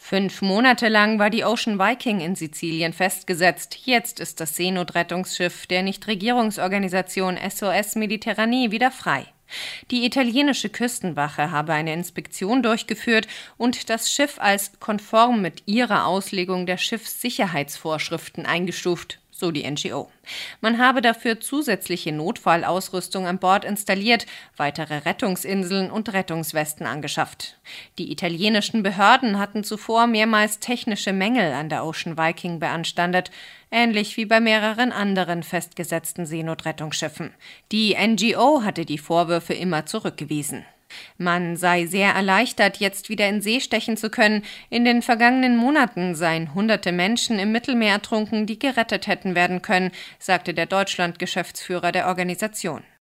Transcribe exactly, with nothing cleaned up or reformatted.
Fünf Monate lang war die Ocean Viking in Sizilien festgesetzt. Jetzt ist das Seenotrettungsschiff der Nichtregierungsorganisation S O S Mediterranee wieder frei. Die italienische Küstenwache habe eine Inspektion durchgeführt und das Schiff als konform mit ihrer Auslegung der Schiffssicherheitsvorschriften eingestuft, so die N G O. Man habe dafür zusätzliche Notfallausrüstung an Bord installiert, weitere Rettungsinseln und Rettungswesten angeschafft. Die italienischen Behörden hatten zuvor mehrmals technische Mängel an der Ocean Viking beanstandet, ähnlich wie bei mehreren anderen festgesetzten Seenotrettungsschiffen. Die N G O hatte die Vorwürfe immer zurückgewiesen. Man sei sehr erleichtert, jetzt wieder in See stechen zu können. In den vergangenen Monaten seien hunderte Menschen im Mittelmeer ertrunken, die gerettet hätten werden können, sagte der Deutschland-Geschäftsführer der Organisation.